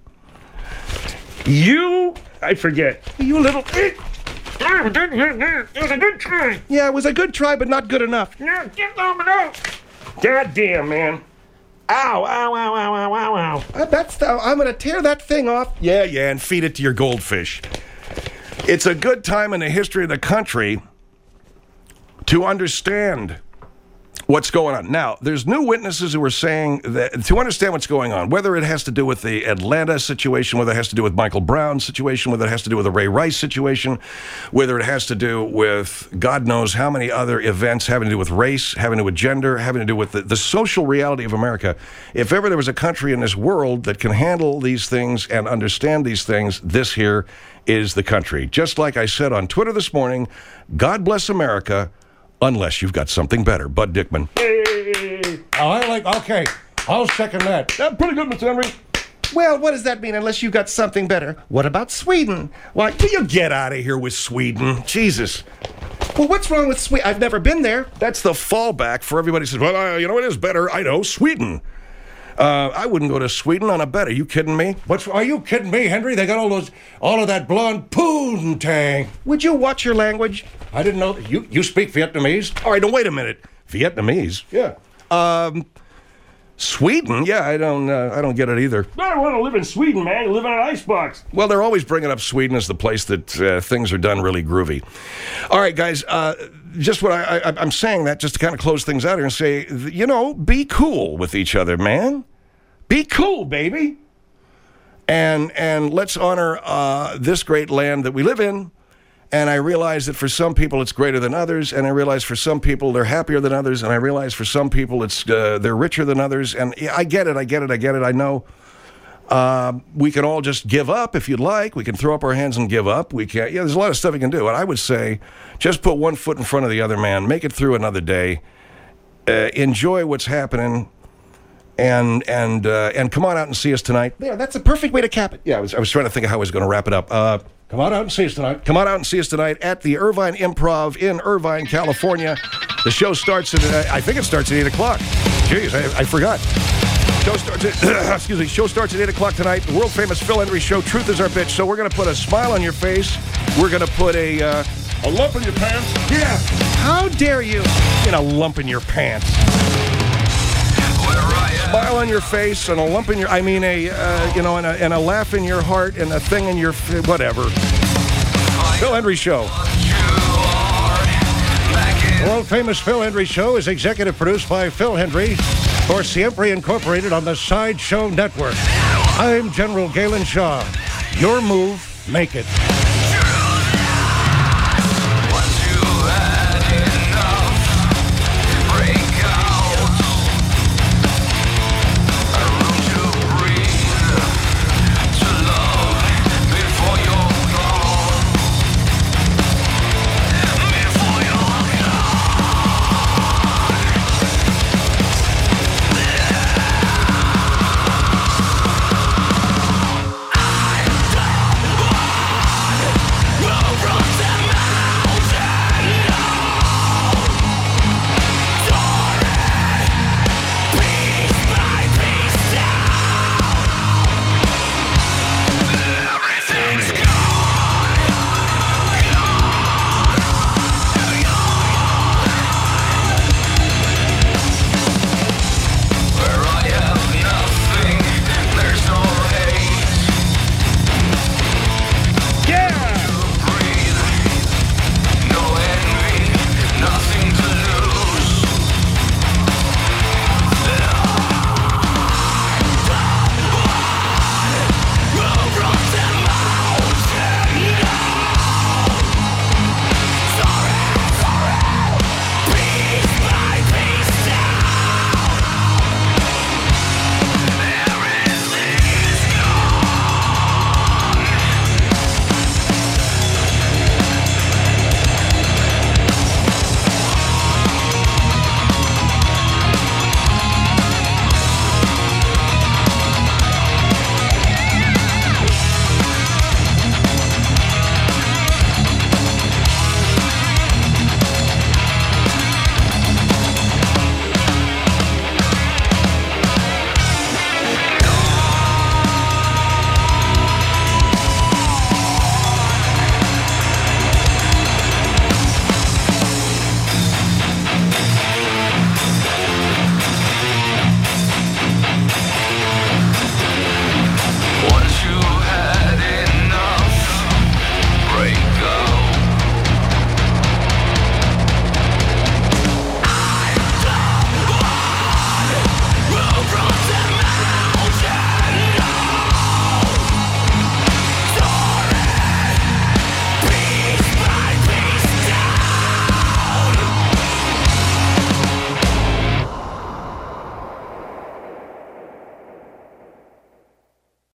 You, I forget. You little. It was a good try. Yeah, it was a good try, but not good enough. Yeah, get over there. God damn, man. Ow, ow, ow, ow, ow, ow, ow. Uh, that's the, I'm gonna tear that thing off. Yeah, yeah, and feed it to your goldfish. It's a good time in the history of the country to understand what's going on. Now, there's new witnesses who are saying that to understand what's going on, whether it has to do with the Atlanta situation, whether it has to do with Michael Brown's situation, whether it has to do with the Ray Rice situation, whether it has to do with God knows how many other events having to do with race, having to do with gender, having to do with the, the social reality of America. If ever there was a country in this world that can handle these things and understand these things, this here is the country. Just like I said on Twitter this morning, God bless America, unless you've got something better. Bud Dickman. Hey. Oh, I like, okay, I'll second that. That's pretty good, Mister Henry. Well, what does that mean unless you got something better? What about Sweden? Why, Will you get out of here with Sweden? Jesus. well, what's wrong with Sweden? I've never been there. That's the fallback for everybody who says, well, uh, you know, it is better. I know, Sweden. Uh, I wouldn't go to Sweden on a bet. Are you kidding me? What's, are you kidding me, Henry? They got all those, all of that blonde poontang. Would you watch your language? I didn't know, you, you speak Vietnamese? All right, now wait a minute. Vietnamese? Yeah. Um, Sweden? Yeah, I don't, uh, I don't get it either. I don't want to live in Sweden, man. You live in an icebox. Well, they're always bringing up Sweden as the place that uh, things are done really groovy. All right, guys, uh, just what I, I, I'm saying that just to kind of close things out here and say, you know, be cool with each other, man. Be cool, baby. And and let's honor uh, this great land that we live in. And I realize that for some people it's greater than others, and I realize for some people they're happier than others, and I realize for some people it's uh, they're richer than others. And yeah, I get it, I get it, I get it. I know uh, we can all just give up if you'd like. We can throw up our hands and give up. We can't. Yeah, there's a lot of stuff you can do. And I would say, just put one foot in front of the other, man. Make it through another day. Uh, enjoy what's happening. And and uh, and come on out and see us tonight. There, that's a perfect way to cap it. Yeah, I was, I was trying to think of how I was going to wrap it up. Uh, Come on out and see us tonight. Come on out and see us tonight at the Irvine Improv in Irvine, California. The show starts at, uh, I think it starts at eight o'clock. Jeez, I, I forgot. Show starts at, excuse me, show starts at eight o'clock tonight. The world famous Phil Hendrie Show, Truth is Our Bitch. So we're going to put a smile on your face. We're going to put a... Uh, A lump in your pants? yeah. How dare you? In a lump in your pants. Smile on your face and a lump in your, I mean a, uh, you know, and a, and a laugh in your heart and a thing in your, whatever. Phil Hendrie Show. The world famous Phil Hendrie Show is executive produced by Phil Hendrie for Siempre Incorporated on the Sideshow Network. I'm General Galen Shaw. Your move, make it.